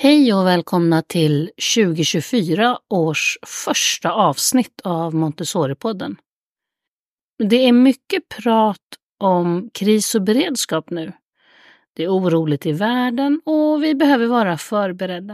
Hej och välkomna till 2024 års första avsnitt av Montessori-podden. Det är mycket prat om kris och beredskap nu. Det är oroligt i världen och vi behöver vara förberedda.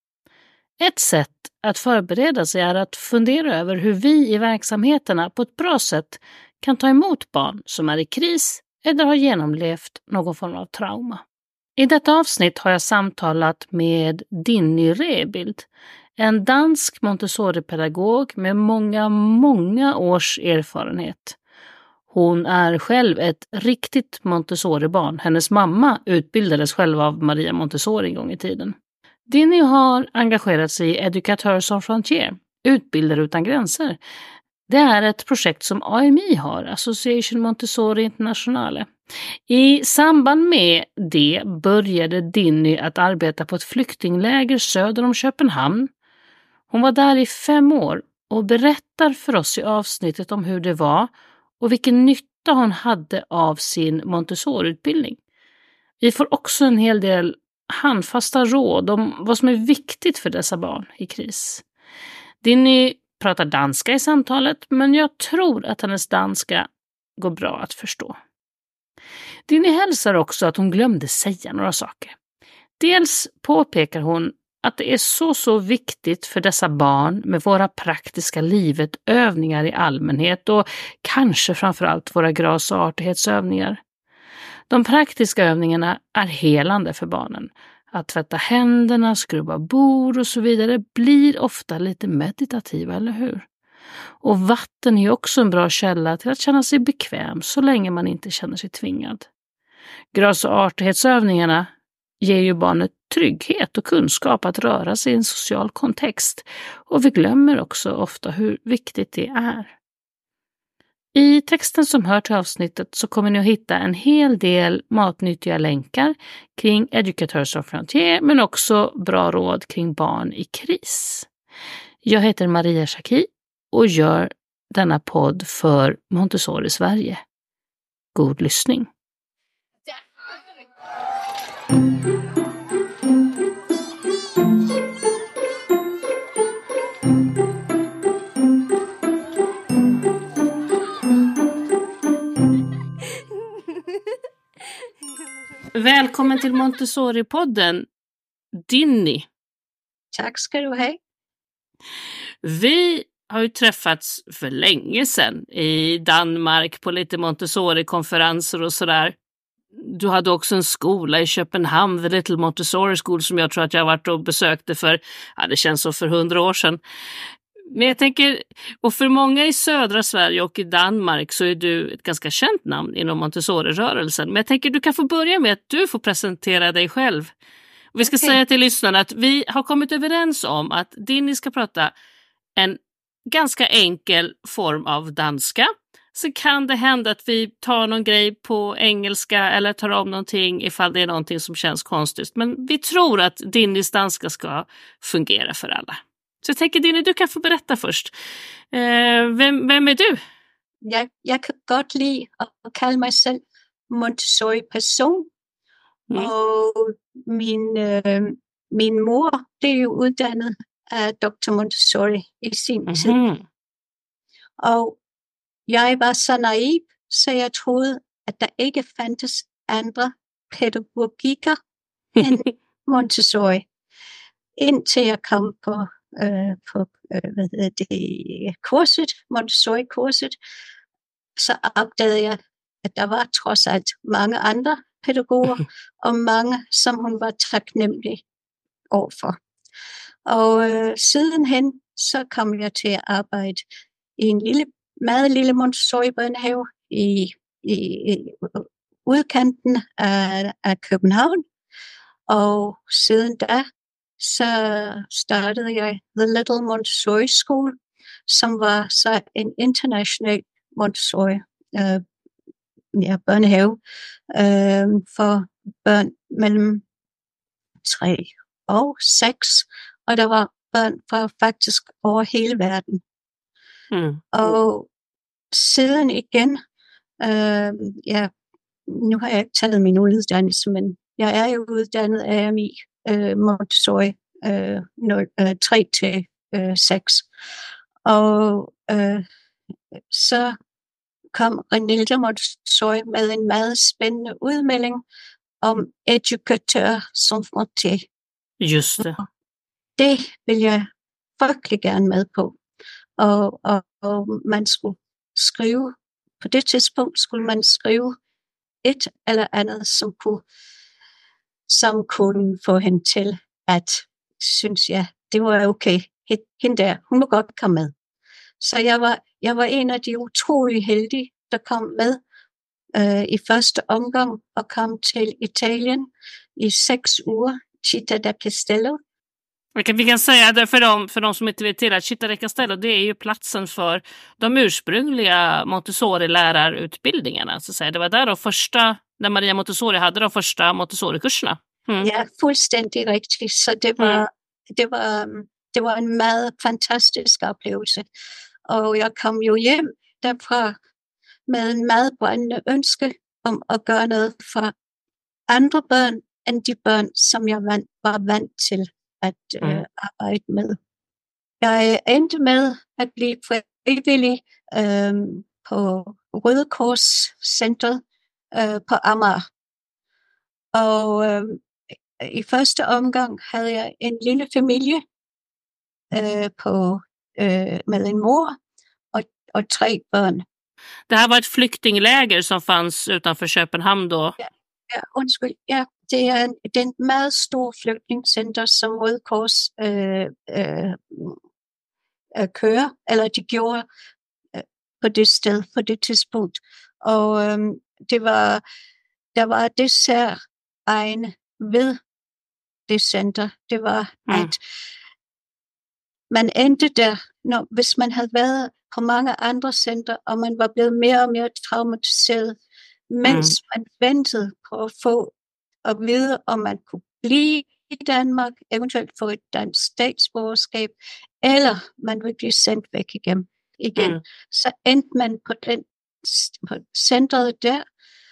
Ett sätt att förbereda sig är att fundera över hur vi i verksamheterna på ett bra sätt kan ta emot barn som är i kris eller har genomlevt någon form av trauma. I detta avsnitt har jag samtalat med Dinny Rebild, en dansk Montessori-pedagog med många års erfarenhet. Hon är själv ett riktigt Montessori-barn. Hennes mamma utbildades själv av Maria Montessori en gång i tiden. Dinny har engagerat sig i Éducateurs Sans Frontières, Utbildare utan gränser. Det är ett projekt som AMI har, Association Montessori Internationale. I samband med det började Dinny att arbeta på ett flyktingläger söder om Köpenhamn. Hon var där i 5 år och berättar för oss i avsnittet om hur det var och vilken nytta hon hade av sin Montessori-utbildning. Vi får också en hel del handfasta råd om vad som är viktigt för dessa barn i kris. Dinny pratar danska i samtalet, men jag tror att hennes danska går bra att förstå. Dinny hälsar också att hon glömde säga några saker. Dels påpekar hon att det är så viktigt för dessa barn med våra praktiska livet övningar i allmänhet och kanske framförallt våra gras- och artighetsövningar. De praktiska övningarna är helande för barnen. Att tvätta händerna, skrubba bord och så vidare blir ofta lite meditativa, eller hur? Och vatten är också en bra källa till att känna sig bekväm så länge man inte känner sig tvingad. Gras- och artighetsövningarna ger ju barnet trygghet och kunskap att röra sig i en social kontext, och vi glömmer också ofta hur viktigt det är. I texten som hör till avsnittet så kommer ni att hitta en hel del matnyttiga länkar kring Éducateurs Sans Frontières, men också bra råd kring barn i kris. Jag heter Maria Schacki och gör denna podd för Montessori Sverige. God lyssning! Välkommen till Montessori-podden, Dinny. Tack ska du ha. Vi har ju träffats för länge sedan i Danmark på lite Montessori-konferenser och sådär. Du hade också en skola i Köpenhamn, The Little Montessori School, som jag tror att jag varit och besökte för, det känns så för 100 år sedan. Men jag tänker, och för många i södra Sverige och i Danmark så är du ett ganska känt namn inom Montessori-rörelsen. Men jag tänker du kan få börja med att du får presentera dig själv. Och vi ska säga till lyssnarna att vi har kommit överens om att Dinny ska prata en ganska enkel form av danska. Så kan det hända att vi tar någon grej på engelska eller tar om någonting ifall det är någonting som känns konstigt. Men vi tror att Dinnys danska ska fungera för alla. Så jag tänker Dinny, du kan få berätta först. Vem är du? Jag kan godt lide at kalde mig selv Montessori-person. Og min mor blev jo uddannet af Dr. Montessori i sin tid. Og jeg var så naiv, så jeg troede, at der ikke fandtes andre pædagogikker end Montessori. Indtil jeg kom på kurset, Montessori-kurset, så opdagede jeg, at der var trods alt mange andre pædagoger, og mange, som hun var taknemmelig overfor. Og sidenhen, så kom jeg til at arbejde i en meget lille Montessori-børnehave i udkanten af København. Og siden da, så startede jeg The Little Montessori School, som var så en international Montessori børnehave for børn mellem 3 og 6, og der var børn fra faktisk over hele verden. Og siden igen, nu har jeg ikke taget min uddannelse, men jeg er jo uddannet af AMI Montessori 3-6. Og så kom Renilde Montessori med en meget spændende udmelding om educateur sans frontières. Just det. Det vil jeg frygtelig gerne med på. Og man skulle skrive, på det tidspunkt skulle man skrive et eller andet, som kunne få hende til at synes, ja, det var okay. Hende der, hun må godt komme med. Så jeg var en af de utrolig heldige, der kom med i første omgang og kom til Italien i 6 uger, Città de Castello. Vi kan säga det för de som inte vet till att Città de Castello, det är ju platsen för de ursprungliga Montessori-lärarutbildningarna. Så att säga. Det var där när Maria Montessori hade de första Montessori-kurserna. Ja, fuldstændig rigtigt. Så det var en meget fantastisk oplevelse. Og jeg kom jo hjem derfra med en meget brændende ønske om at gøre noget for andre børn end de børn, som jeg var vant til at arbejde med. Jeg endte med at blive frivillig på Røde Kors Centret på Amager. Og i første omgang havde jeg en lille familie med en mor og 3 børn. Det här var ett flyktingläger som fanns utanför Köpenhamn då? Ja, undskyld. Ja, det er et meget stor flygtningscenter, som Røde Kors kører, eller de gjorde på det sted, på det tidspunkt. Og der var dessertegne ved det center. Det var, at man endte der, hvis man havde været på mange andre center, og man var blevet mere og mere traumatiseret, mens man ventede på at få at vide, om man kunne blive i Danmark, eventuelt få et dansk statsborgerskab, eller man ville blive sendt væk igen. Så endte man på centret der,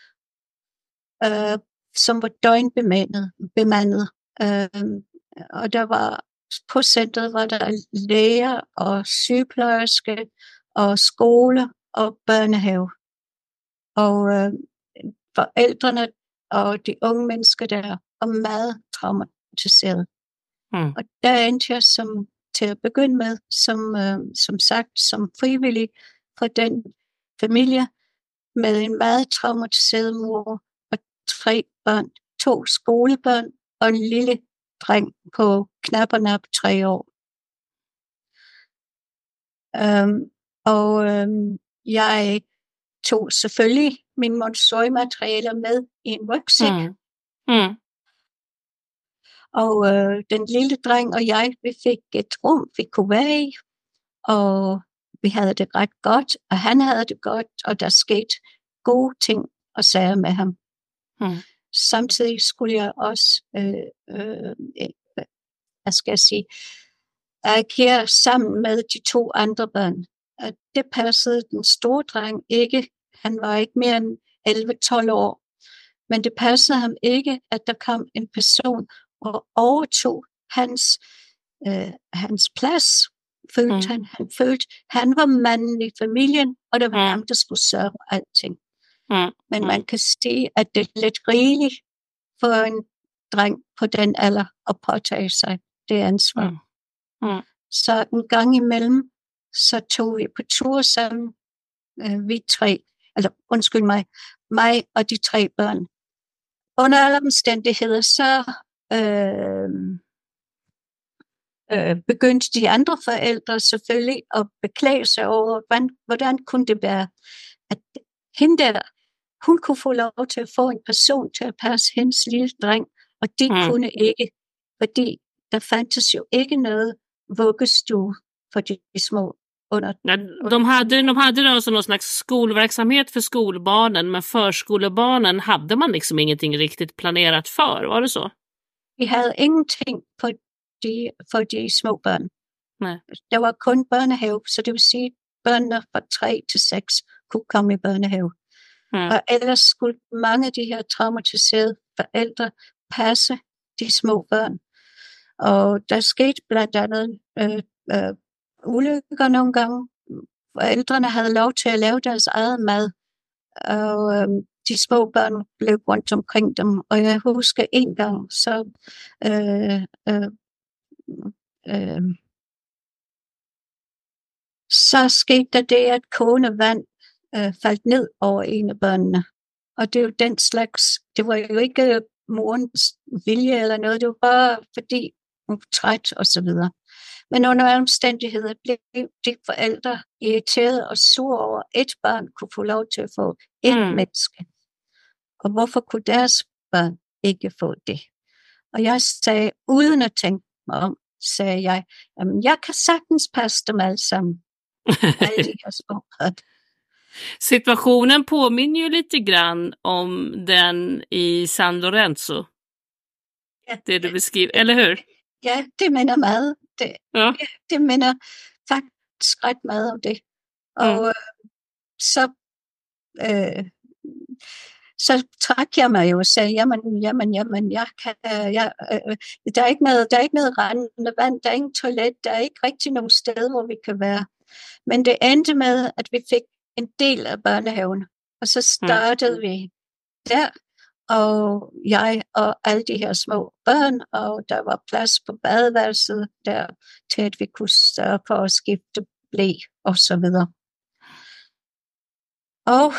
som var døgnbemandet. Og der var på centret var der læger og sygeplejerske og skole og børnehave. Og forældrene og de unge mennesker der var meget traumatiseret. Og der endte jeg til at begynde med, som sagt, som frivillig for den familie med en meget traumatiseret mor og 3 børn, 2 skolebørn og en lille dreng på knap 3 år. Jeg tog selvfølgelig mine Montessori-materialer med i en rygsæk. Og den lille dreng og jeg, vi fik et rum, vi kunne være i, og vi havde det ret godt, og han havde det godt, og der skete gode ting og sager med ham. Samtidig skulle jeg også, agere sammen med de 2 andre børn. Det passede den store dreng ikke. Han var ikke mere end 11-12 år. Men det passede ham ikke, at der kom en person og overtog hans plads. Han følte, han var manden i familien, og det var ham, der skulle sørge for alting. Men man kan sige, at det er lidt rigeligt for en dreng på den alder at påtage sig det ansvar. Så en gang imellem, så tog vi på tur sammen, vi 3, eller undskyld mig og de 3 børn. Under alle omstændigheder, så begyndte de andre forældre selvfølgelig at beklage sig over, hvordan kunne det være, at hende der, hun kunne få lov til at få en person til at passe hendes lille dreng, og de kunne ikke, fordi der fandtes jo ikke noget vuggestue för de små. De hade då någon slags skolverksamhet för skolbarnen, men förskolebarnen hade man liksom ingenting riktigt planerat för, var det så? Vi hade ingenting för de små barn. Nej. Det var kun børnehave, så det vil sige, børnene fra 3 til 6 kunne komme i børnehave. Og ellers skulle mange af de her traumatiserede forældre passe de små børn. Og der skete blandt andet ulykker nogle gange. Forældrene havde lov til at lave deres eget mad, og de små børn løb rundt omkring dem. Og jeg husker en gang, så skete der det, at kogende vand faldt ned over en af børnene. Og det er jo den slags, det var jo ikke morens vilje eller noget, det var bare fordi hun var træt og så videre. Men under omstændigheder blev de forældre irriteret og sur over, at et barn kunne få lov til at få et menneske. Og hvorfor kunne deres børn ikke få det? Og jeg sagde, uden at tænke mig om, sagde jeg, jamen jeg kan sagtens passe dem alle sammen. Alle de her små børn. Situationen påminner ju lite grann om den i San Lorenzo. Ja, det du beskriver, eller hur? Ja, det minder meget. Det minder faktisk ret meget om det. Og så trak jeg mig jo og sagde, jamen, jeg kan, der er ikke noget rendende vand, der er ingen toilet, der er ikke rigtig nogen sted, hvor vi kan være. Men det endte med, at vi fik en del af børnehaven, og så startede vi der, og jeg og alle de her små børn, og der var plads på badeværelset der, til at vi kunne sørge for at skifte ble, og så videre. Og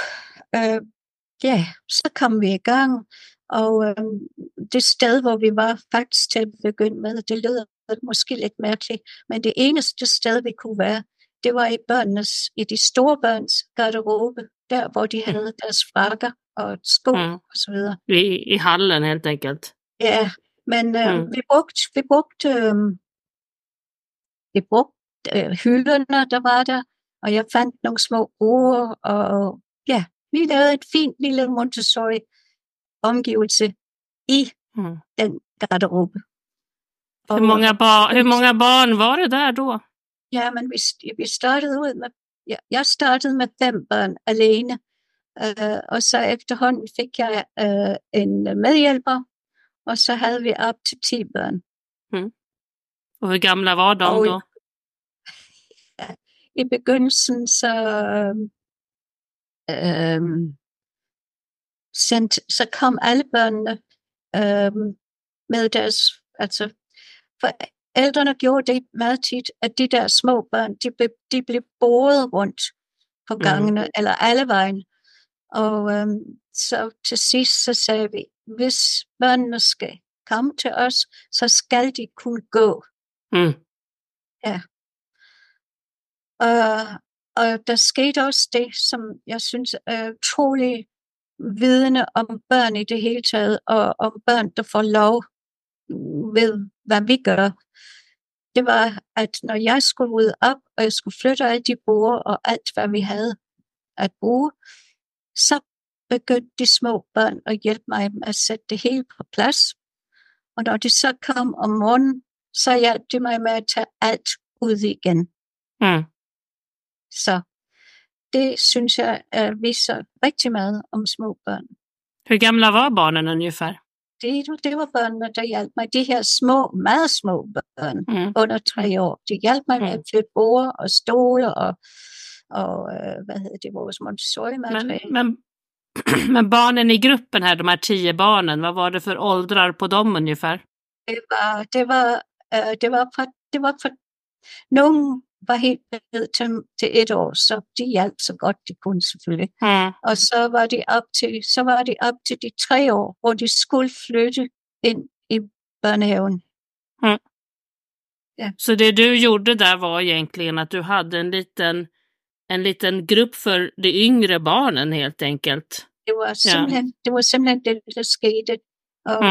så kom vi i gang, og det sted, hvor vi var faktisk til at begynde med, det lyder måske lidt mærkeligt, men det eneste sted, vi kunne være, det var i de store børns garderobe, der hvor de havde deres frakker og sko og så videre. I hallen helt enkelt. Ja, men vi brugte hylderne, der var der, og jeg fandt nogle små ord, og ja, vi lavede et fint lille Montessori-omgivelse i den garderobe. Hur många barn var det der då? Ja, men vi startede ud med, jeg startede med 5 børn alene, og så efterhånden fik jeg en medhjælper, og så havde vi op til 10 børn. Og hvor gamle var de då? I begyndelsen så kom alle børnene med deres, altså forældrene gjorde det meget tit, at de der små børn, de blev båret rundt på gangene, eller alle vejen. Og så til sidst så sagde vi, hvis børnene skal komme til os, så skal de kunne gå. Ja. Og der skete også det, som jeg synes er utrolig vidende om børn i det hele taget, og om børn, der får lov ved, hvad vi gør. Det var, at når jeg skulle rydde op, og jeg skulle flytte alle de borde og alt, hvad vi havde at bruge, så begyndte de små børn at hjælpe mig med at sætte det hele på plads. Og når de så kom om morgenen, så hjalp de mig med at tage alt ud igen. Så det synes jeg viser rigtig meget om små børn. Hur gamla var barnen ungefär? Det var børnene, der hjalp mig. De her små, meget små børn under 3 år. De hjalp mig med at flytte borde og stole og vores Montessori-materiale. Men barnen i gruppen här, de här 10 barnen, vad var det för åldrar på dem ungefär? Det var for nogen var helt ned til 1 år, så de hjalp så godt de kunne selvfølgelig. Og så var de op til de 3 år, hvor de skulle flytte ind i børnehaven. Ja. Så det du gjorde där var egentligen att du hade en liten grupp för de yngre barnen helt enkelt. Det var simpelthen det, der skete. Og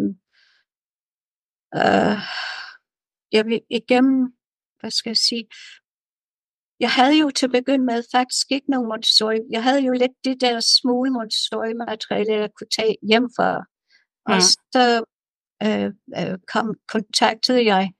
jeg vil igennem, hvad skal jeg sige, jeg havde jo til at begynde med faktisk ikke nogen Montessori. Jeg havde jo lidt det der smule Montessori-materiale, jeg kunne tage hjem fra. Og så kontaktede jeg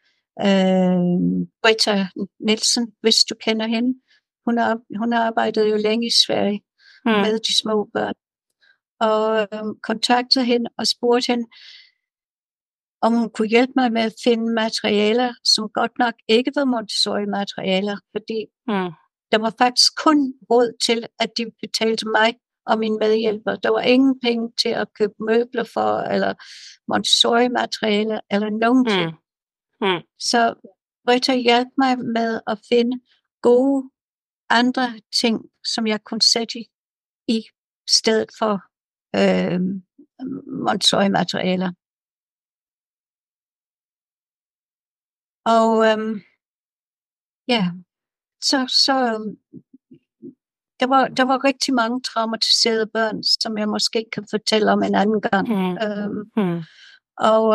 Britta Nielsen, hvis du kender hende. Hun arbejdede jo længe i Sverige med de små børn. Og kontaktede hende og spurgte hende, om hun kunne hjælpe mig med at finde materialer, som godt nok ikke var Montessori-materialer, fordi der var faktisk kun råd til, at de betalte mig og min medhjælper. Der var ingen penge til at købe møbler for, eller Montessori-materialer, eller nogen ting. Så Britta hjalp mig med at finde gode andre ting, som jeg kunne sætte i stedet for Montessori-materialer. Og så der var rigtig mange traumatiserede børn, som jeg måske kan fortælle om en anden gang. Og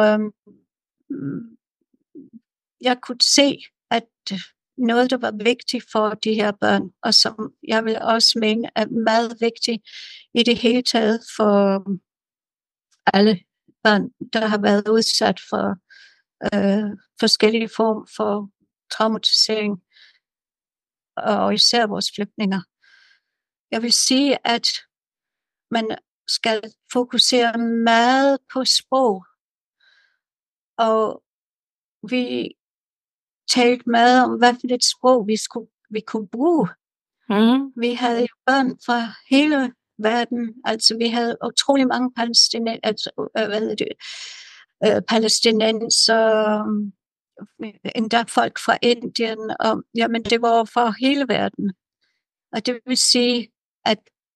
jeg kunne se, at noget, der var vigtigt for de her børn, og som jeg vil også mene er meget vigtigt i det hele taget for alle børn, der har været udsat for forskellige former for traumatisering, og især vores flygtninger. Jeg vil sige, at man skal fokusere meget på sprog, og vi talte meget om, hvad for et sprog vi kunne bruge. Vi havde børn fra hele verden, altså vi havde utrolig mange palæstinenser, endda folk fra Indien, og jamen det var fra hele verden. Og det vil sige, at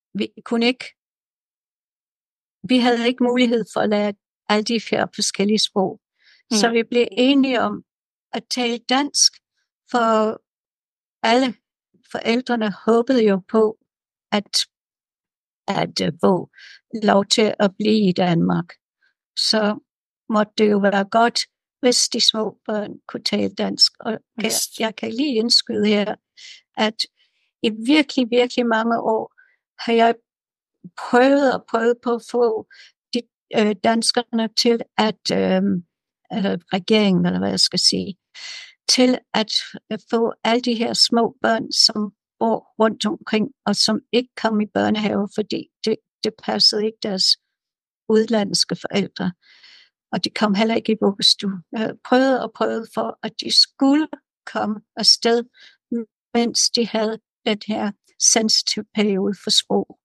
vi havde ikke mulighed for at lære alle de her forskellige sprog. Så vi blev enige om at tale dansk, for alle forældrene håbede jo på at få lov til at blive i Danmark. Så måtte det jo være godt, hvis de små børn kunne tale dansk. Og jeg kan lige indskyde her, at i virkelig, virkelig mange år har jeg prøvet på at få danskerne til at regeringen, eller hvad jeg skal sige, til at få alle de her små børn, som bor rundt omkring, og som ikke kom i børnehave, fordi det passede ikke deres udlandske forældre. Og de kom heller ikke i vuggestue. Jeg prøvede for, at de skulle komme afsted, mens de havde den her sensitive periode for sprog.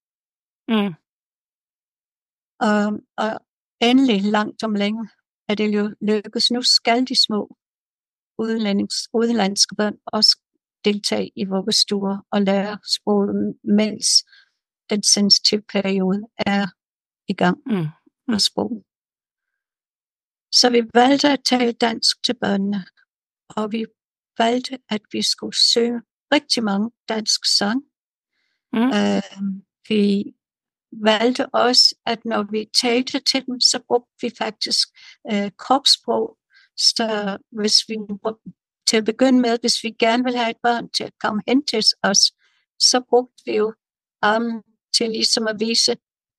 Og endelig langt om længe er det jo lykkedes. Nu skal de små udenlandske børn også deltage i vuggestuer og lære sproget, mens den sensitive periode er i gang med sproget. Så vi valgte at tale dansk til børnene, og vi valgte, at vi skulle synge rigtig mange dansk sang. Vi valgte også, at når vi talte til dem, så brugte vi faktisk kropssprog. Så hvis vi til at begynde med, hvis vi gerne vil have et barn til at komme hen til os, så brugte vi jo armen til ligesom at vise,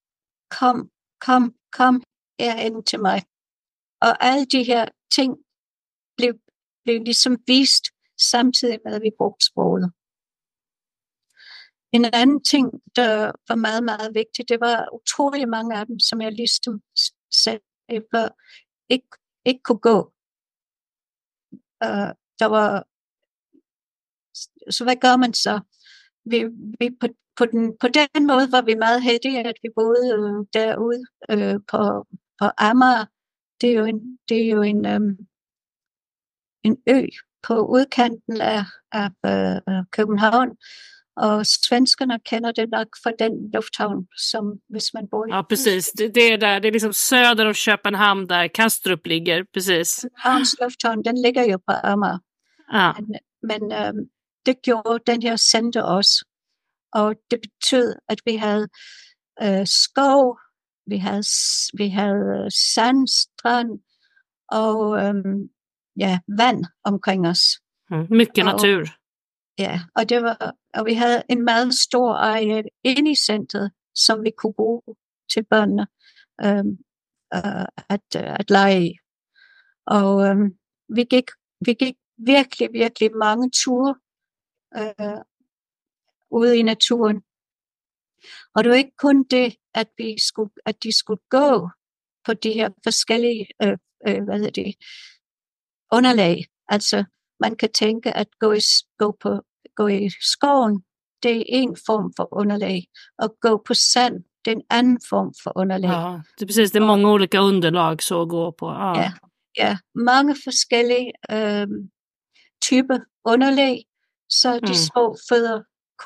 kom herhen til mig. Og alle de her ting blev ligesom vist samtidig med, at vi brugte sproget. En anden ting, der var meget, meget vigtig, det var utrolig mange af dem, som jeg ligesom sagde før, ikke kunne gå. Så hvad gør man så? Vi på den måde var vi meget heldige, at vi boede derude på Amager. Det er jo en ø på udkanten af København, og svenskerne kender det nok fra den lufthavn, som hvis man bor i. Ja, precis. Det är där, det är liksom söder om Köpenhamn där Kastrup ligger, precis. Københavns lufthavn, den ligger jo på Amager. Ja. Men det gjorde den her center også, og det betød, at vi havde skov, vi havde sandstrand og vand omkring os. Mycket natur. Og vi havde en meget stor areal inde i centret, som vi kunne bruge til børnene at lege i. Og vi gik virkelig, virkelig mange ture ude i naturen. Og det var ikke kun det, at de skulle gå på de her forskellige underlag. Altså, man kan tænke, at gå i skoven, det er en form for underlag. Og gå på sand, det er en anden form for underlag. Ja, det är precis. Det är många olika underlag så att gå på. Ja, mange forskellige typer underlag, så de små fødder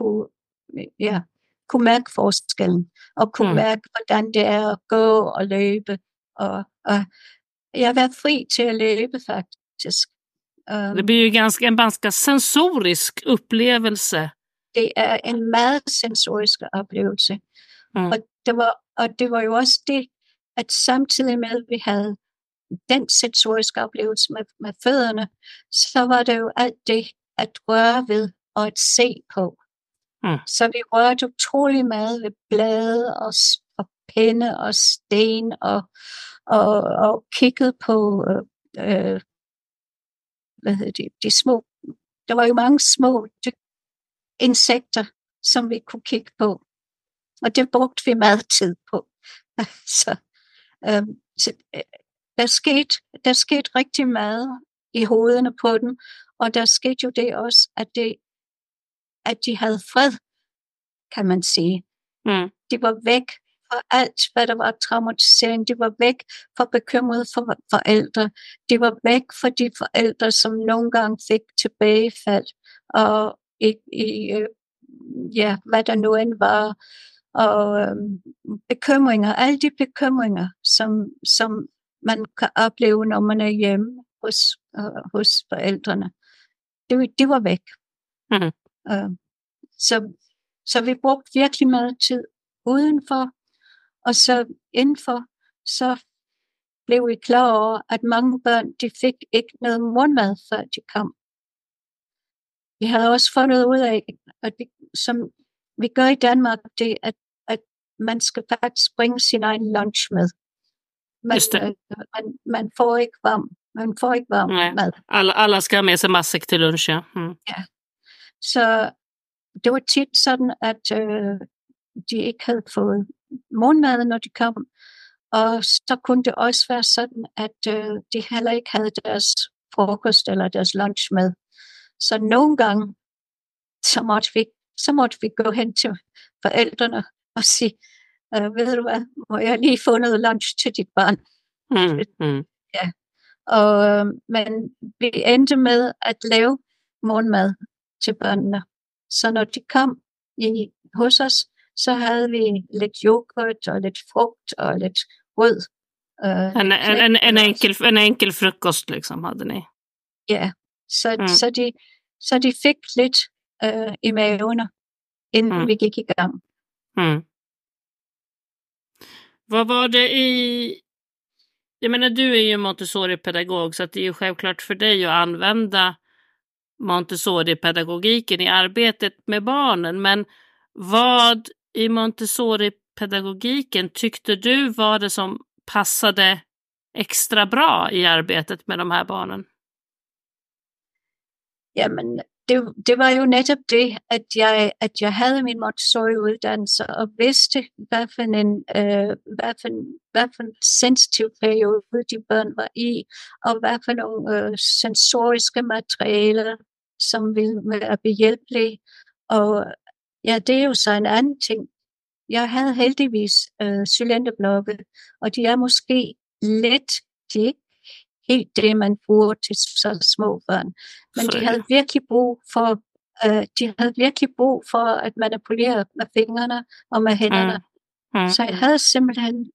kunne mærke forskellen, og kunne mærke, hvordan det er at gå og løbe. Og jeg har været fri til at løbe, faktisk. Det blir ju en ganska sensorisk upplevelse. Det er en meget sensorisk oplevelse. Og det var jo også det, at samtidig med, at vi havde den sensoriske oplevelse med fødderne, så var det jo alt det at røre ved og at se på. Så vi rørte utrolig meget ved blade og pinde og sten og kiggede på de små. Der var jo mange små insekter, som vi kunne kigge på. Og det brugte vi meget tid på. Så der skete rigtig meget i hovederne på dem, og der skete jo det også, at de havde fred, kan man sige. De var væk fra alt, hvad der var traumatisering. De var væk fra bekymrede forældre. De var væk fra de forældre, som nogle gange fik tilbagefald, og hvad der nu end var, og bekymringer, alle de bekymringer, som man kan opleve, når man er hjemme hos forældrene. Det var væk. Så vi brugte virkelig meget tid udenfor, og så indenfor, så blev vi klar over, at mange børn, de fik ikke noget morgenmad, før de kom. Vi havde også fundet ud af, at som vi gør i Danmark, det at man skal faktisk bringe sin egen lunch med. Man får ikke varm mad. Alla ska ha med sig matsäck till lunch. Ja. Ja. Så det var tit sådan, at de ikke havde fået morgenmad, når de kom. Og så kunne det også være sådan, at de heller ikke havde deres frokost eller deres lunch med. Så nogle gange, så måtte vi gå hen til forældrene og sige, ved du hvad, må jeg lige få noget lunch til dit barn? Ja. Men vi endte med at lave morgenmad til børnene. Så når de kom hos os, så havde vi lidt yoghurt og lidt frugt og lidt rød. En enkel frukost liksom hade ni. Ja, så de fik lidt i maverne, inden vi gik i gang. Vad var det jag menar, du är ju Montessori-pedagog, så att det är ju självklart för dig att använda Montessori-pedagogiken i arbetet med barnen. Men vad i Montessori-pedagogiken tyckte du var det som passade extra bra i arbetet med de här barnen? Jamen, det var jo netop det, at jeg havde min Montessori-uddannelse og vidste, hvad for en sensitiv periode de børn var i, og hvad for nogle sensoriske materialer, som ville være behjælpelige. Og ja, det er jo så en anden ting. Jeg havde heldigvis cylinderblokke, og de er måske lidt, de er ikke helt det, man bruger til så små børn. Men de havde virkelig brug for at manipulere med fingrene og med hænderne. Så jeg havde simpelthen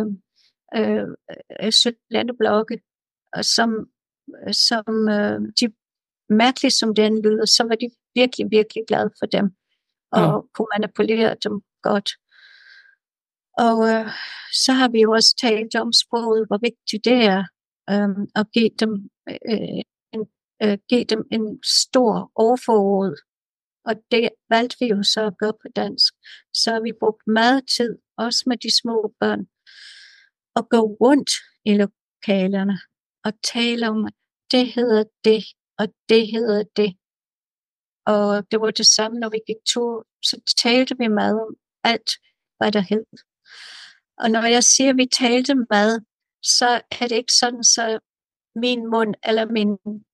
cylinderblokke, som de mærkeligt som den lyder, så var de virkelig, virkelig glade for dem, og kunne manipulere dem godt. Og så har vi jo også talt om sproget, hvor vigtigt det er, og give dem en stor overforråd. Og det valgte vi jo så at gøre på dansk. Så har vi brugt meget tid, også med de små børn, at gå rundt i lokalerne og tale om, det hedder det, og det hedder det. Og det var det samme, når vi gik tur, så talte vi meget om alt, hvad der hed. Og når jeg siger, at vi talte meget, så er det ikke sådan, så min mund eller min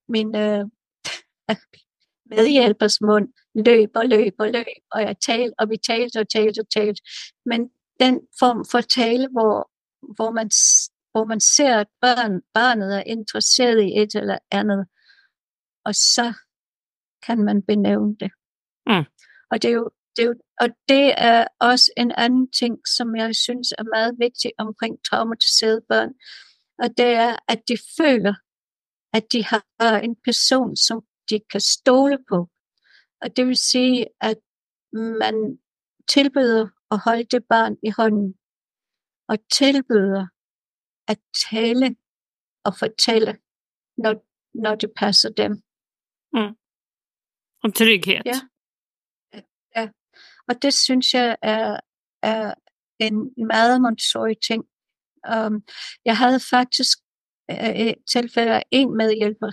medhjælpers mund løb, og jeg talte, og vi talte. Men den form for tale, hvor man ser, at barnet er interesseret i et eller andet, og så kan man benævne det. Og det er også en anden ting, som jeg synes er meget vigtig omkring traumatiserede børn, og det er, at de føler, at de har en person, som de kan stole på. Og det vil sige, at man tilbyder at holde det barn i hånden, og tilbyder at tale og fortælle, når det passer dem. Om trygghed. Ja. Og det synes jeg er en meget Montessori-ting. Jeg havde faktisk et tilfælde af en medhjælper,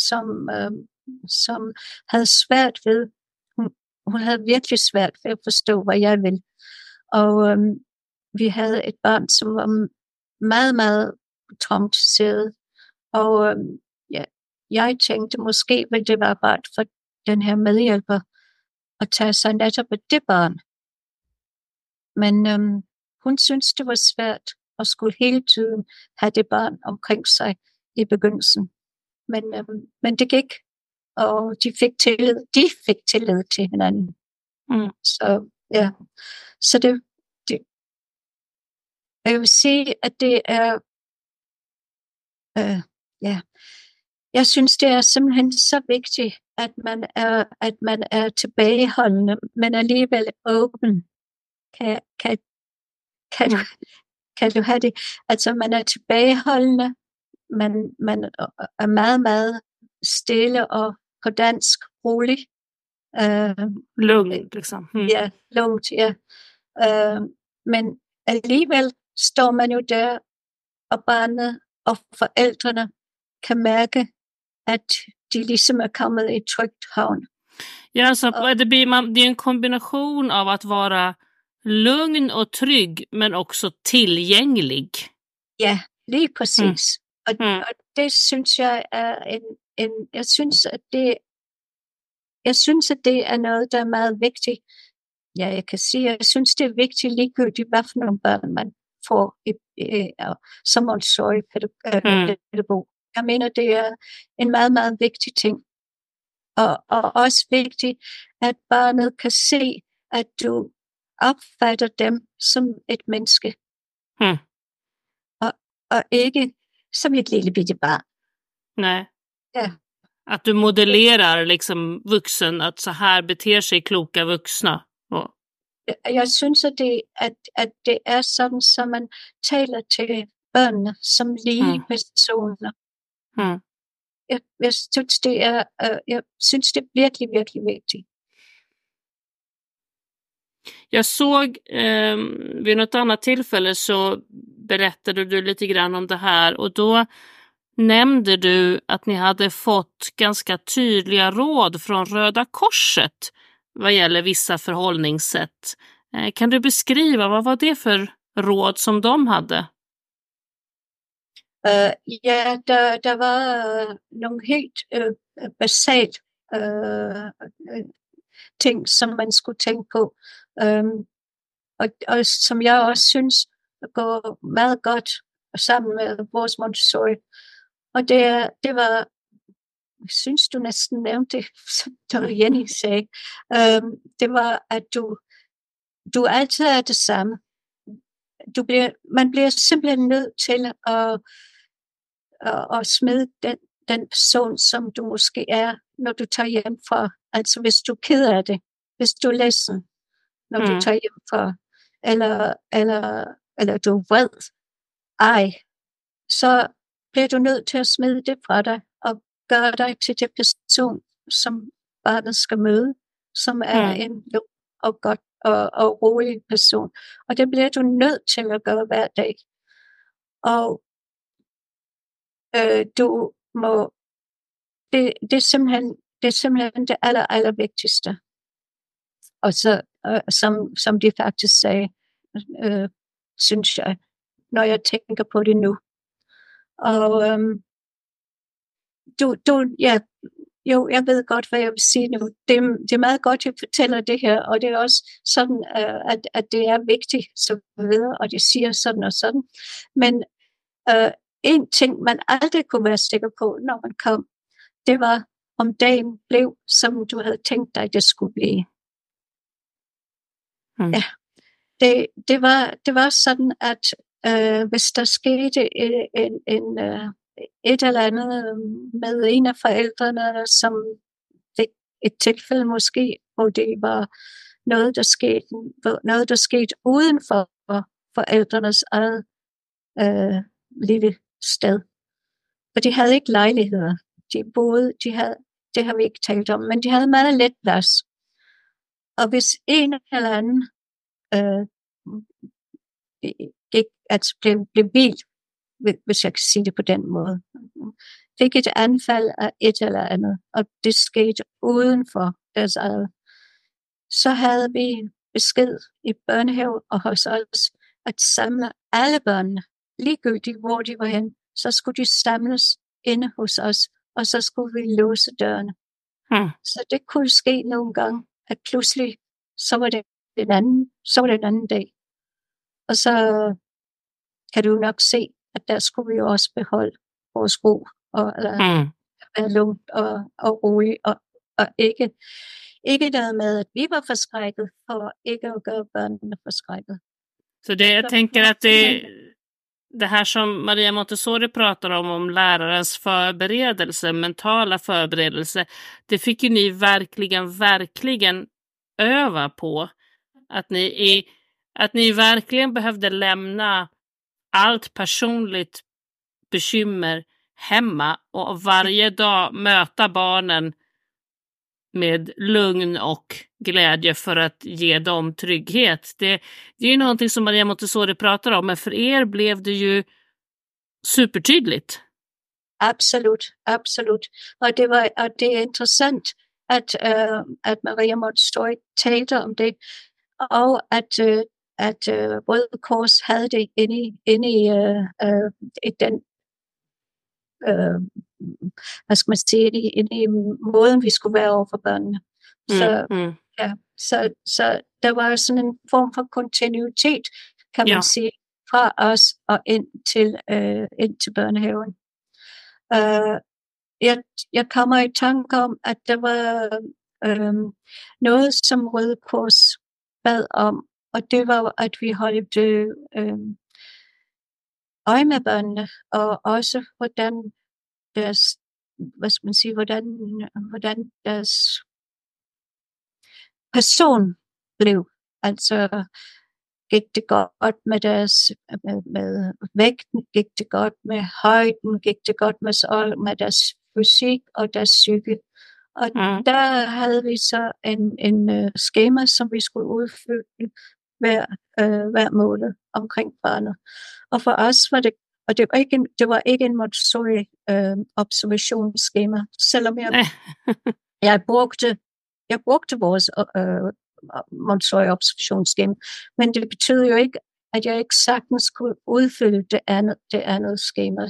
som havde svært ved, hun havde virkelig svært ved at forstå, hvad jeg ville. Og vi havde et barn, som var meget, meget traumatiseret. Og jeg tænkte, måske ville det være rart for den her medhjælper at tage sig netop af det barn. Men hun syntes, det var svært at skulle hele tiden have det barn omkring sig i begyndelsen. Men det gik, og de fik tillid til hinanden. Så ja, så det jeg vil sige, at det er jeg synes, det er simpelthen så vigtigt, at man er tilbageholdende, men alligevel åben. Kan du have det? Altså, man er tilbageholdende, man er meget, meget stille og på dansk rolig. Lugnt, liksom. Ja, lugnt, ja. Men alligevel står man jo der, og barnet og forældrene kan mærke, at de ligesom er kommet i trygt havn. Ja, så det är en kombination av att vara lugn och trygg, men också tillgänglig. Ja, lige præcis. Og det synes jeg er jeg synes, at det er noget, der er meget vigtigt. Ja, jeg kan sige, jeg synes, det er vigtigt ligegyldigt, hvad for nogle børn man får som Montessori-pædagog. Jeg mener, det er en meget, meget vigtig ting. Og også vigtigt, at barnet kan se, at du opfatter dem som et menneske. Og ikke som et lille bitte barn. Nej. Ja. Att du modellerar liksom vuxen, att så här beter sig kloka vuxna. Jeg synes, at det er sådan, så man taler til børnene som lige personer. Jeg synes, det er virkelig, virkelig vigtigt. Jag såg vid något annat tillfälle så berättade du lite grann om det här, och då nämnde du att ni hade fått ganska tydliga råd från Röda Korset vad gäller vissa förhållningssätt. Kan du beskriva, vad var det för råd som de hade? Ja, der var nogle helt basalt ting, som man skulle tænke på. Og som jeg også synes går meget godt sammen med vores Montessori. Og det var, jeg synes du næsten nævnte det, som Jenny sagde. Det var, at du altid er det samme. Man bliver simpelthen nødt til at smide den person, som du måske er, når du tager hjem fra. Altså hvis du er ked af det, hvis du er ledsen, når du tager hjem fra, eller du er vred, så bliver du nødt til at smide det fra dig, og gøre dig til det person, som barnet skal møde, som er en og godt og rolig person. Og det bliver du nødt til at gøre hver dag. Og du må, det er simpelthen det aller vigtigste. Og så, som de faktisk sagde, synes jeg, når jeg tænker på det nu, Og jeg ved godt, hvad jeg vil sige nu. Det er meget godt, at jeg fortæller det her, og det er også sådan, at det er vigtigt, så videre, og det siger sådan og sådan. Men en ting, man aldrig kunne være sikker på, når man kom, det var, om dagen blev, som du havde tænkt dig, det skulle blive. Ja. Det var sådan, at hvis der skete et eller andet med en af forældrene, som et tilfælde måske, hvor det var noget, der skete uden for forældrenes eget lille sted. For de havde ikke lejligheder. Det har vi ikke talt om, men de havde meget let plads. Og hvis en eller anden blev vild, hvis jeg kan sige det på den måde, fik et anfald af et eller andet, og det skete uden for deres eget, så havde vi besked i børnehave og hos os at samle alle børnene, ligegyldigt hvor de var hen, så skulle de samles inde hos os, og så skulle vi låse dørene. Så det kunne ske nogle gange, at pludselig så var det en anden dag. Og så kan du nok se, at der skulle vi også beholde vores ro, og være lugnt og rolig, og ikke noget med, at vi var forskrækket, for ikke at gøre børnene forskrækket. Så jag tänker att det här som Maria Montessori pratar om lärarens förberedelse, mentala förberedelse, det fick ju ni verkligen öva på. Att ni verkligen behövde lämna allt personligt bekymmer hemma och varje dag möta barnen med lugn och glädje för att ge dem trygghet. Det är ju någonting som Maria Montessori pratar om, men för er blev det ju supertydligt. Absolut. Og det er interessant, at Maria Montessori talte om det, og at Røde Kors havde det inde i den hvad skal man sige, inde i måden, vi skulle være over for børnene. Så der var sådan en form for kontinuitet, kan man sige, fra os og ind til børnehaven. Jeg kommer i tanke om, at der var noget, som Røde Kors bad om, og det var, at vi holdt øje med børnene, og også hvordan deres, hvad skal man sige, hvordan deres person blev. Altså, gik det godt med deres med vægten, gik det godt med højden, gik det godt med deres fysik og deres psyke. Og der havde vi så en skema, som vi skulle udfylde hver måned omkring barnet. Og for os var det, og det var ikke en Montessori observationsskema, selvom jeg brugte vores Montessori observationsskema, men det betyder jo ikke, at jeg ikke sagtens kunne udfylde det andet skema.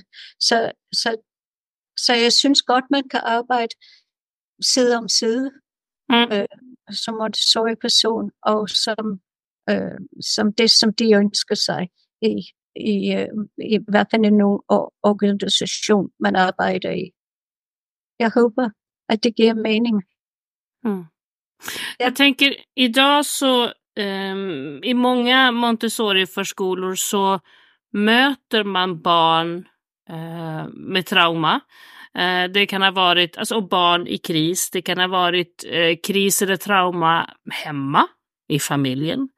Så jeg synes godt, man kan arbejde side om side som Montessori-person, og som det, som de ønsker sig i hvert fald en organisation, man arbejder i. Jag hoppas att det ger mening. Jag tänker, idag så i många Montessori-förskolor så möter man barn med trauma. Det kan ha varit barn i kris, det kan ha varit kris eller trauma hemma i familjen.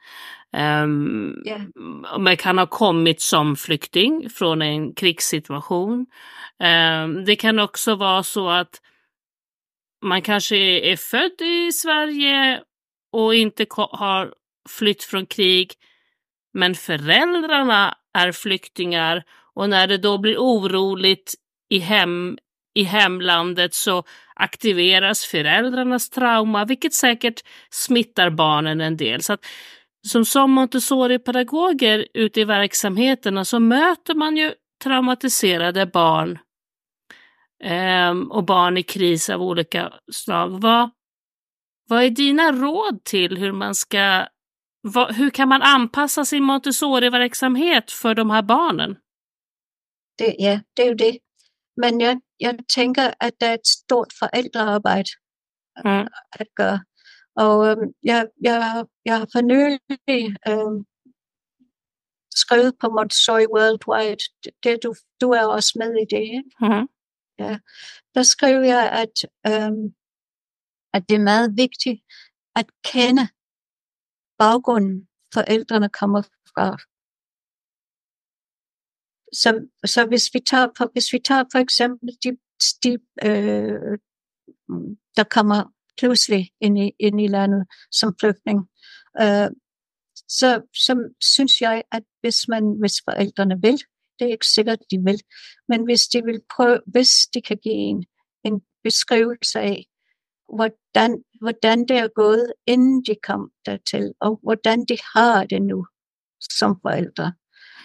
Man kan ha kommit som flykting från en krigssituation. Det kan också vara så att man kanske är född i Sverige och inte har flytt från krig, men föräldrarna är flyktingar, och när det då blir oroligt i hemlandet så aktiveras föräldrarnas trauma, vilket säkert smittar barnen en del. Så att som Montessori-pedagoger ute i verksamheterna så möter man ju traumatiserade barn och barn i kris av olika slag. Vad är dina råd till hur man ska... hur kan man anpassa sin Montessori-verksamhet för de här barnen? Det är ju det. Men jag tänker att det är ett stort föräldraarbejde at gøre. Og jeg har for nylig skrevet på Montessori Worldwide. Det, du er også med i det, ikke? Mm. Ja. Der skrev jeg, at det er meget vigtigt at kende baggrunden, forældrene kommer fra. Så hvis vi tager for eksempel de der kommer pludselig ind i landet som flygtning, så synes jeg, at hvis forældrene vil, det er ikke sikkert, de vil, men hvis de vil prøve, hvis de kan give en beskrivelse af, hvordan det er gået, inden de kom dertil, og hvordan de har det nu som forældre.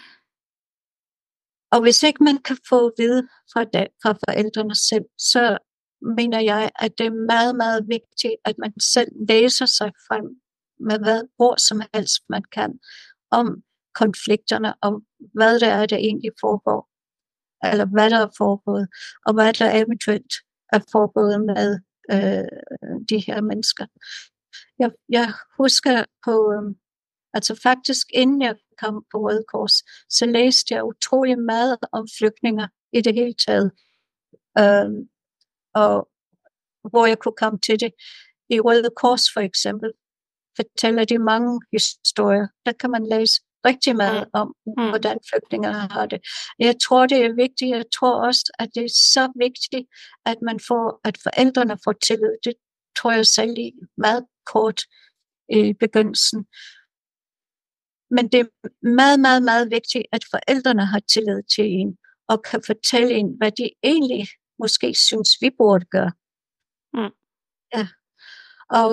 Og hvis ikke man kan få at vide fra forældrene selv, så mener jeg, at det er meget, meget vigtigt, at man selv læser sig frem med hvor som helst man kan om konflikterne, om hvad der egentlig foregår, eller hvad der er foregået, og hvad der eventuelt er foregået med de her mennesker. Jeg husker på, altså faktisk inden jeg kom på Røde Kors, så læste jeg utrolig meget om flygtninger i det hele taget. Og hvor jeg kunne komme til det. I Røde Kors for eksempel fortæller de mange historier. Der kan man læse rigtig meget om, hvordan flygtninger har det. Jeg tror, det er vigtigt. Jeg tror også, at det er så vigtigt, at at forældrene får tillid. Det tror jeg selv lige meget kort i begyndelsen. Men det er meget, meget, meget vigtigt, at forældrene har tillid til en, og kan fortælle en, hvad de egentlig måske synes, vi burde gøre. Mm. Ja. Og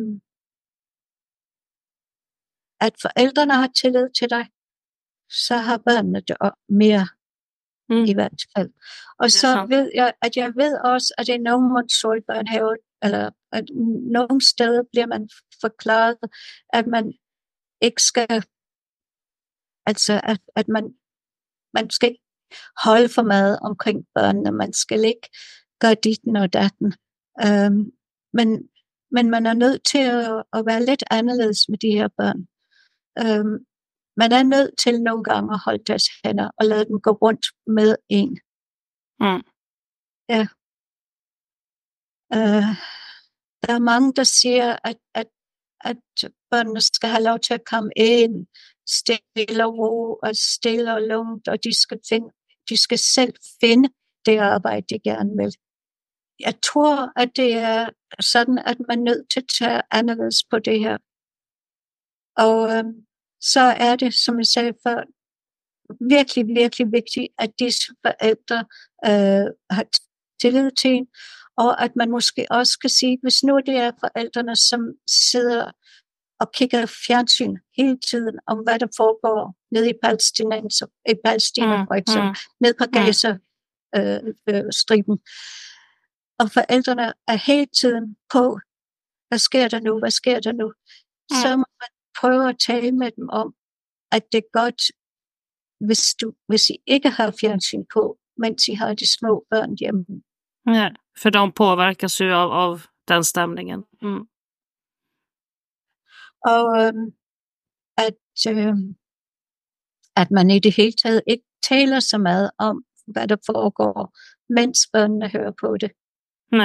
at forældrene har tillid til dig, så har børnene det mere i hvert fald. Og så ved jeg ved også, at i nogle Montessori-børnehaver, eller at nogle steder bliver man forklaret, at man ikke skal, altså at man skal ikke holde for meget omkring børnene, man skal ikke gøre ditten og datten. Men man er nødt til at være lidt anderledes med de her børn. Man er nødt til nogle gange at holde deres hænder og lade dem gå rundt med en. Mm. Ja. Der er mange, der siger, at børnene skal have lov til at komme ind, stille og ro og stille og lugnt, og de skal selv finde det arbejde, de gerne vil. Jeg tror, at det er sådan, at man er nødt til at tage anderledes på det her. Og så er det, som jeg sagde før, virkelig, virkelig vigtigt, at disse forældre har tillid til en, og at man måske også kan sige, hvis nu det er forældrene, som sidder og kigger fjernsyn hele tiden om, hvad der foregår nede i Palæstina for eksempel, nede på Gaza-striben. Og forældrene er hele tiden på, hvad sker der nu? Så må man prøve at tale med dem om, at det er godt, hvis I ikke har fjernsyn på, mens I har de små børn hjemme. Ja, för de påverkas ju av den stämningen. Mm. Og at man i det hele taget ikke taler så meget om, hvad der foregår, mens børnene hører på det. Nej.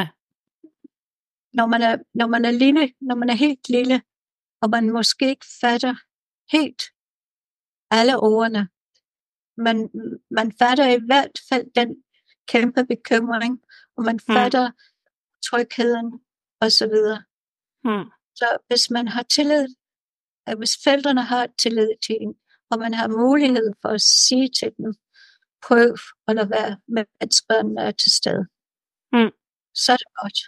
Når man er lille, når man er helt lille, og man måske ikke fatter helt alle ordene, man fatter i hvert fald den kæmpe bekymring, og man fatter trygheden og så videre. Så hvis man har tillid, hvis forældrene har tillid til en, og man har mulighed for at sige til dem, prøv at lade være med, at børnene er til stede. Så er det godt.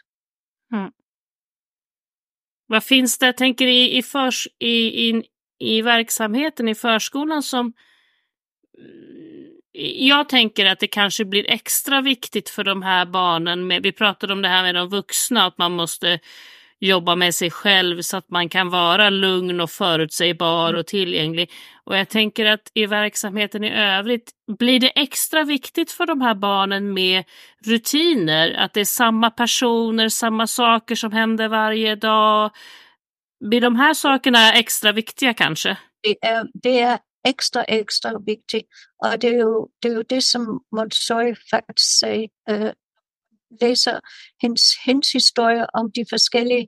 Vad finns det, jag tänker i verksamheten i förskolan som jag tänker att det kanske blir extra viktigt för de här barnen. Vi pratade om det här med de vuxna, att man måste jobba med sig själv så att man kan vara lugn och förutsägbar och tillgänglig. Och jag tänker att i verksamheten i övrigt blir det extra viktigt för de här barnen med rutiner. Att det är samma personer, samma saker som händer varje dag. Blir de här sakerna extra viktiga kanske? Det är extra vigtigt. Og det er jo det, som Montessori faktisk sagde. Læser hendes historie om de forskellige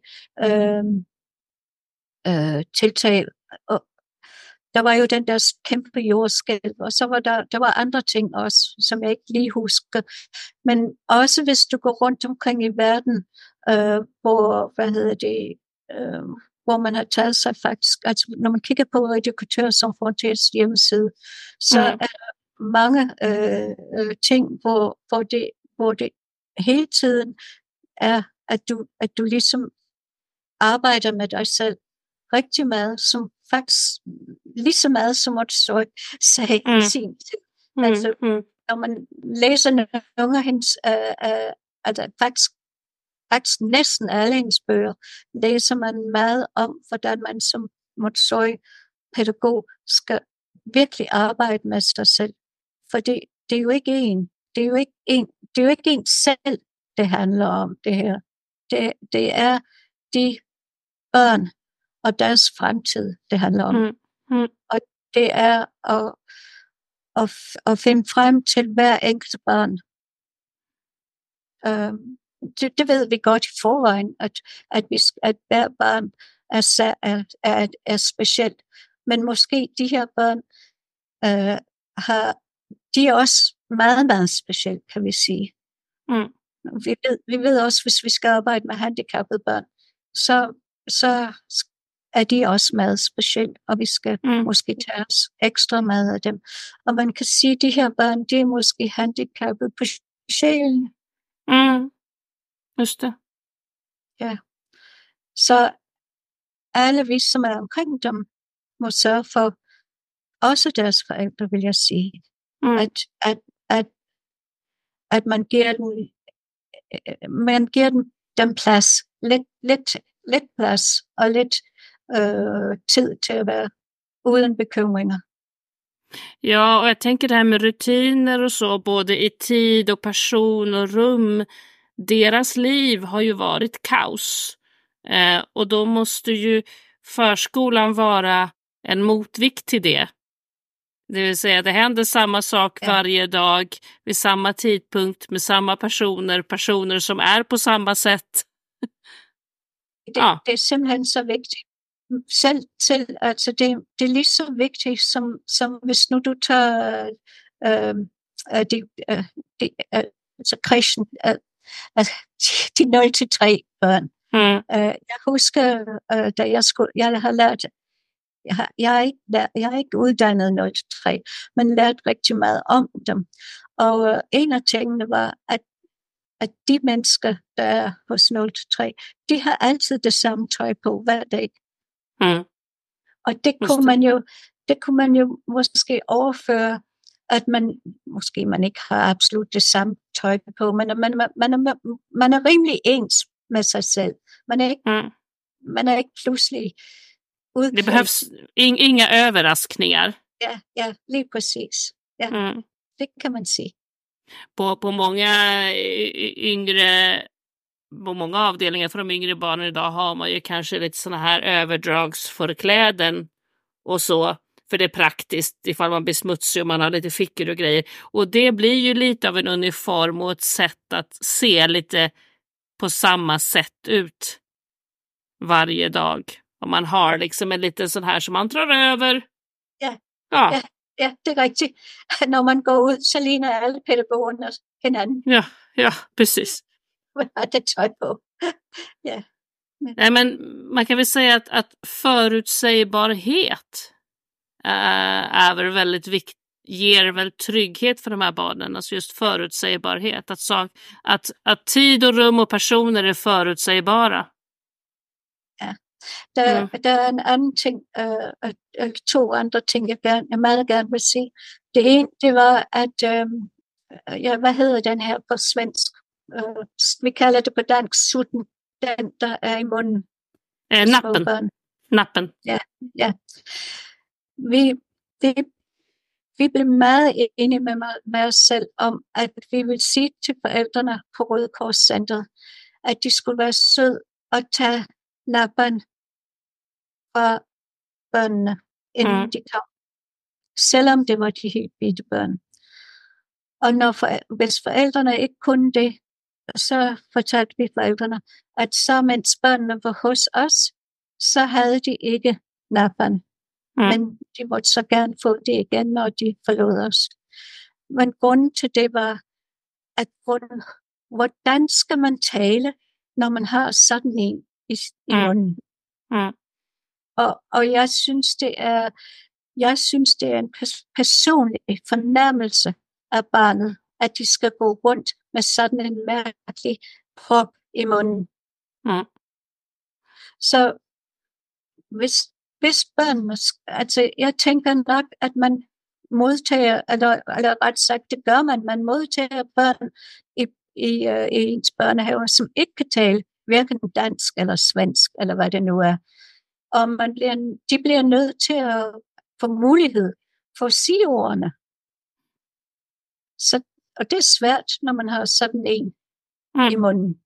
tiltag. Og der var jo den der kæmpe jordskælv, og så var der var andre ting også, som jeg ikke lige husker. Men også hvis du går rundt omkring i verden, hvor, hvor man har taget sig faktisk, altså når man kigger på Educateurs Sans Frontières hjemmeside, så er der mange ting, hvor det hele tiden er, at du ligesom arbejder med dig selv rigtig meget, som faktisk lige så meget som Montessori sagde i sin tid. Altså, når man læser nogle af hendes, altså faktisk næsten alle hendes bøger, læser man meget om, hvordan man som Montessori-pædagog skal virkelig arbejde med sig selv. For det er jo ikke en selv, det handler om det her. Det er de børn og deres fremtid, det handler om. Og det er at finde frem til hver enkelt barn. Det ved vi godt i forvejen, at hver barn er specielt. Men måske de her børn de er også meget, meget specielt, kan vi sige. Vi ved også, hvis vi skal arbejde med handicappede børn, så er de også meget specielt, og vi skal måske tage os ekstra meget af dem. Og man kan sige, at de her børn, de er måske handicappede på sjælen. Just det. Ja. Så alle vi, som er omkring dem, må sørge for, også deres forældre, vil jeg sige, at man giver dem plads, lidt plads og lidt tid til at være uden bekymringer. Ja, och jag tänker det här med rutiner och så, både i tid och person och rum. Deras liv har ju varit kaos. Och då måste ju förskolan vara en motvikt till det. Det vill säga, det händer samma sak varje dag vid samma tidpunkt med samma personer som är på samma sätt. Det är simpelthen så vigtigt. Selv altså det er lige så vigtigt som hvis nu du tager altså krechen, de 0-3 børn. Jeg husker, da jeg har lært, jeg er ikke uddannet 0-3, men lært rigtig meget om dem. Og en af tingene var, at de mennesker, der er hos 0-3, de har altid det samme tøj på hver dag. Og det kunne man jo måske overføre, at man ikke har absolut det samme tøj på, men man er rimelig ens med sig selv. Man er ikke pludselig udklædt. Det behövs inga överraskningar. Ja, lige præcis. Ja, det kan man sige. På många avdelningar för de yngre barnen idag har man ju kanske lite såna här överdragsförkläden och så, för det är praktiskt ifall man blir smutsig och man har lite fickor och grejer. Och det blir ju lite av en uniform och ett sätt att se lite på samma sätt ut varje dag. Och man har liksom en liten sån här som man drar över. Ja, det är riktigt. När man går ut så ligner alla pædagogerne hinanden. Ja, precis. Ja. Nej, men man kan väl säga att förutsägbarhet är väl väldigt viktigt, ger väl trygghet för de här barnen, alltså just förutsägbarhet, att tid och rum och personer är förutsägbara. Ja. Der er en anden ting, 2 andre ting, jeg meget gerne vil sige. Det ene, det var, at, hvad hedder den her på svensk? Vi kalder det på dansk sutten, den der er i munden. Nappen. Ja. Vi blev meget enige med os selv om, at vi ville sige til forældrene på Røde Kors Centret, at de skulle være sød og tage nappen fra børnene, inden de kom. Selvom det var de helt bitte børn. Og hvis forældrene ikke kunne det, så fortalte vi forældrene, at så mens børnene var hos os, så havde de ikke nappen. Men de måtte så gerne få det igen, når de forlod os. Men grunden til det var, at hvordan skal man tale, når man har sådan en i munden? Og jeg synes, det er en personlig fornærmelse af barnet, at de skal gå rundt med sådan en mærkelig prop i munden. Så hvis børnene, altså jeg tænker nok, at man modtager, eller ret sagt, det gør man modtager børn i ens børnehaver, som ikke kan tale hverken dansk eller svensk, eller hvad det nu er. Og de bliver nødt til at få mulighed for at sige ordene. Og det er svært, når man har sådan en i munden.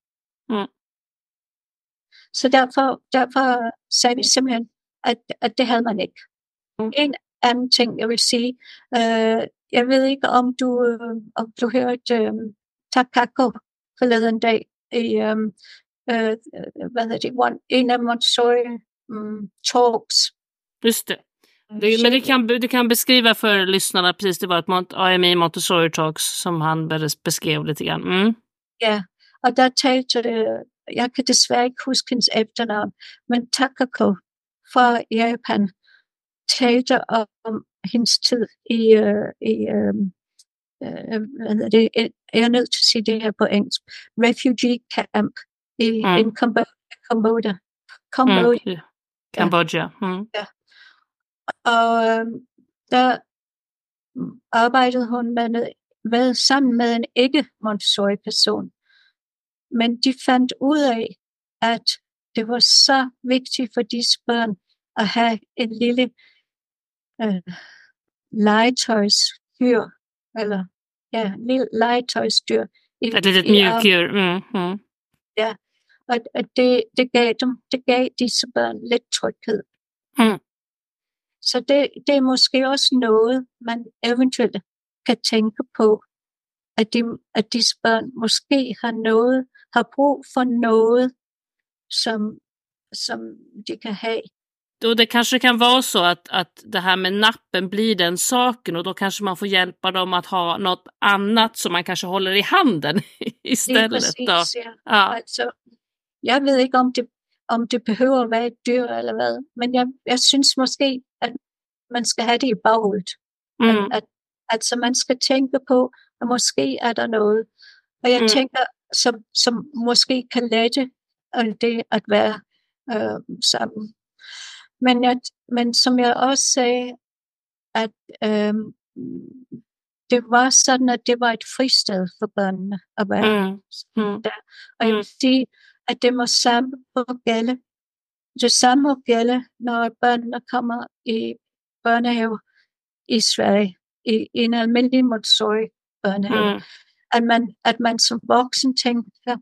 Så derfor sagde vi simpelthen, at det havde man ikke. En anden ting, jeg vil sige, jeg ved ikke, om du hørte Takako forleden dag i en af Montessori talks. Just det. Men du kan beskriva för lyssnarna precis, det var ett AMI Montessori Talks som han beskrev lite grann. Ja, og der talte, jeg kan desværre ikke huske hendes efternavn, men Takako fra Japan talte om hendes tid jeg er nødt til at sige det her på engelsk, refugee camp i Cambodia. Cambodia. Ja. Og der arbejdede hun sammen med en ikke-Montessori-person. Men de fandt ud af, at det var så vigtigt for disse børn at have en lille legetøjsdyr, lille legetøjsdyr. Et litet mjukdyr. Ja, og det gav disse børn lidt tryghed. Så det er måske også noget, man eventuelt kan tænke på, at disse børn måske har brug for noget, som de kan have. Då det kanske kan vara så att det här med nappen blir den saken, och då kanske man får hjälpa dem att ha något annat som man kanske håller i handen istället. Det er præcis, ja. Altså, jeg ved ikke, om det behøver at være et dyr eller hvad, men jeg synes måske, at man skal have det i baghovedet. Altså man skal tænke på, at måske er der noget. Og jeg tænker, som måske kan lette det at være sammen. Men som jeg også sagde, at det var sådan, at det var et fristed for børnene at være der. Og jeg vil sige, at det må samme gælde. Det samme må gælde, når børnene kommer i børnehave i Sverige, i en almindelig Montessori børnehave. At man som voksen tænker,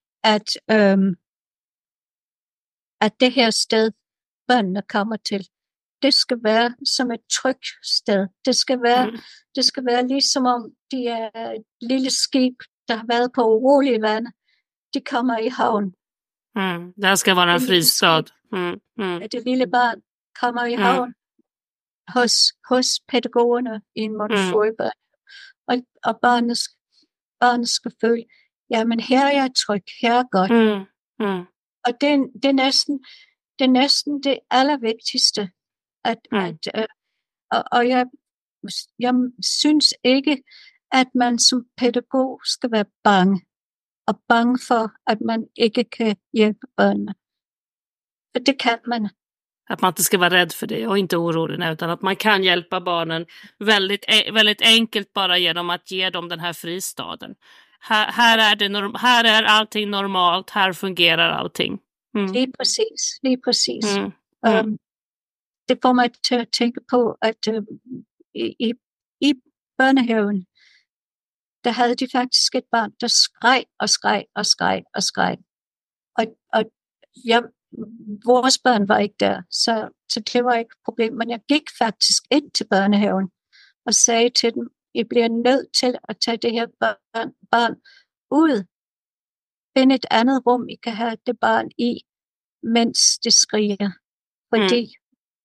at det her sted, børnene kommer til, det skal være som et trygt sted. Det skal være ligesom om de er et lille skib, der har været på urolige vand. De kommer i havn. Det skal være en fristad. Det lille barn kommer i havn hos pædagogerne i en Montessori-børn. Og barnet skal føle, jamen her er jeg tryg, her er godt. Og det er næsten det allervigtigste. Og jeg synes ikke, at man som pædagog skal være bange for, at man ikke kan hjælpe børnene. For det kan man. Att man inte ska vara rädd för det och inte orolig, utan att man kan hjälpa barnen väldigt enkelt bara genom att ge dem den här fristaden. Här är allting normalt, här fungerar allting. Lige præcis. Det får mig til at tænke på, at i børnehaven, der havde de faktisk et barn, der skreg. Og vores børn var ikke der, så det var ikke et problem. Men jeg gik faktisk ind til børnehaven og sagde til dem, I bliver nødt til at tage det her barn ud. Find et andet rum, I kan have det barn i, mens det skriger. Fordi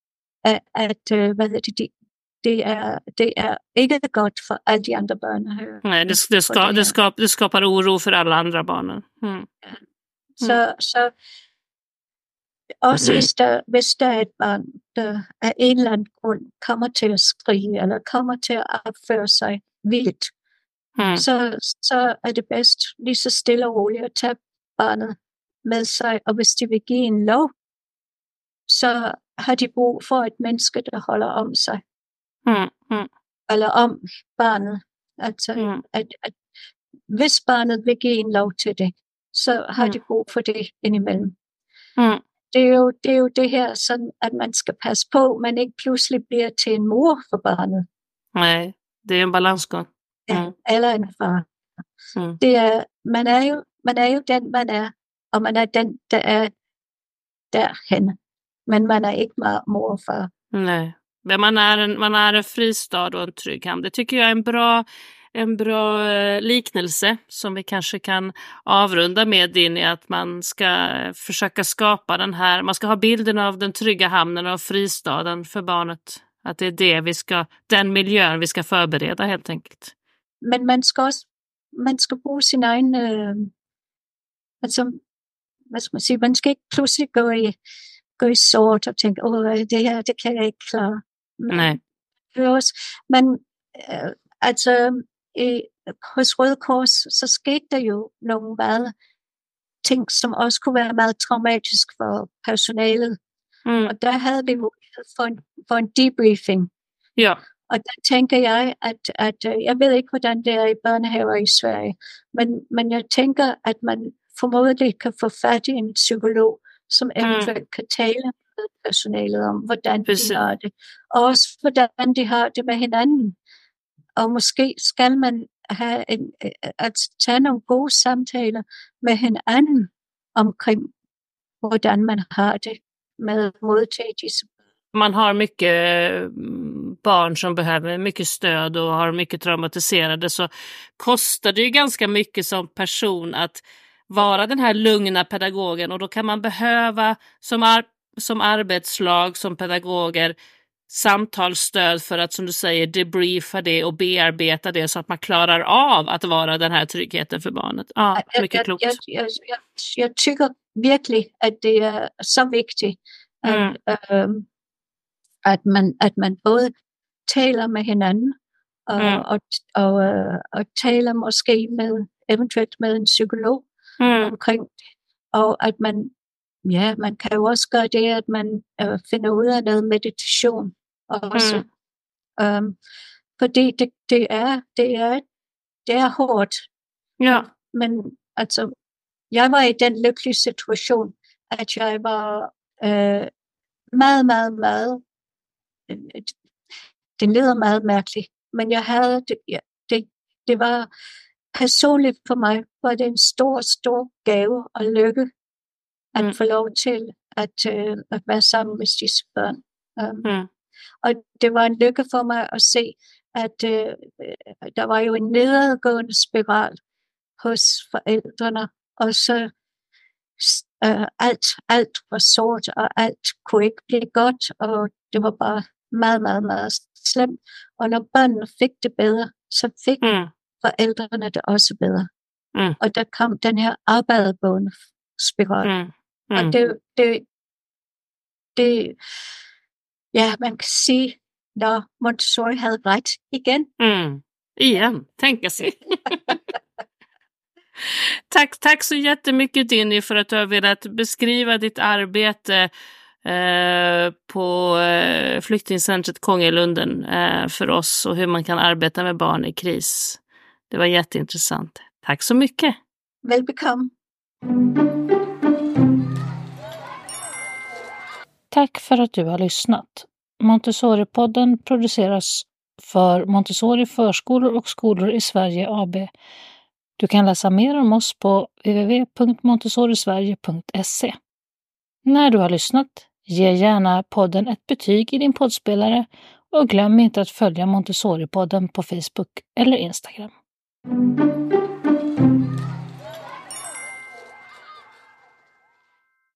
det er ikke godt for alle de andre børn. Nej, det skapar oro for alle andre barn. Ja. Så også hvis der er et barn, der af en eller anden grund kommer til at skrige, eller kommer til at opføre sig vildt, så er det bedst lige så stille og roligt at tage barnet med sig, og hvis de vil give en lov, så har de brug for et menneske, der holder om sig. Eller om barnet. Altså, at hvis barnet vil give en lov til det, så har de brug for det indimellem. Det er jo det her, sådan at man skal passe på, man ikke pludselig bliver til en mor for barnet. Nej, det er en balansgång. Ja, eller en far. Det er, man er jo den, man er, og man er den, der er derhen. Men man er ikke mor og far. Nej, men man är en fristad och en trygg hem. Det tycker jag är en bra liknelse som vi kanske kan avrunda med in i att man ska försöka skapa man ska ha bilden av den trygga hamnen och fristaden för barnet. Att det är den miljön vi ska förbereda helt enkelt. Men man skal bruge sin egen, hvad skal man sige, man skal ikke pludselig gå i sort og tænke, det her, det kan jeg ikke klare. Nej. Men hos Røde Kors, så skete der jo nogle meget ting, som også kunne være meget traumatisk for personalet. Og der havde vi mulighed for en debriefing. Ja. Og der tænker jeg, at jeg ved ikke, hvordan det er i børnehaver i Sverige, men jeg tænker, at man formodentlig kan få fat i en psykolog, som eventuelt kan tale med personalet om, hvordan de har det. Og også, hvordan de har det med hinanden. Og måske skal man have at tage nogle gode samtaler med hinanden omkring, hvordan man har det med at modtage disse. Man har mycket barn som behöver mycket stöd och har mycket traumatiserade, så kostar det ju ganska mycket som person att vara den här lugna pedagogen, och då kan man behöva som arbetslag, som pedagoger, samtalsstöd för att, som du säger, debriefa det och bearbeta det så att man klarar av att vara den här tryggheten för barnet. Ja, mycket klokt. Jag tycker virkelig, at det er så vigtigt, at man både taler med hinanden og taler måske eventuelt med en psykolog omkring det. Og at man kan jo også gøre det, at man finder ud af noget meditation også. Fordi det er hårdt. Ja. Men altså, jeg var i den lykkelige situation, at jeg var meget, det lyder meget mærkeligt, men jeg havde det var personligt for mig, var det en stor gave og lykke at få lov til at være sammen med disse børn. Og det var en lykke for mig at se, at der var jo en nedadgående spiral hos forældrene, og så alt var sort, og alt kunne ikke blive godt, og det var bare meget slemt. Og når børnene fik det bedre, så fik forældrene det også bedre. Og der kom den her opadgående spiral. Og det ja, man kan sige, når Montessori havde ret igen. Igen, tänka sig. Tack så jättemycket, Dinny, för att du har velat beskriva ditt arbete på flyktingcentret Kongelunden för oss och hur man kan arbeta med barn i kris. Det var jätteintressant. Tack så mycket. Välbekomme. Tack för att du har lyssnat. Montessori-podden produceras för Montessori förskolor och skolor i Sverige AB. Du kan läsa mer om oss på www.montessorisverige.se. När du har lyssnat, ge gärna podden ett betyg i din poddspelare och glöm inte att följa Montessori-podden på Facebook eller Instagram.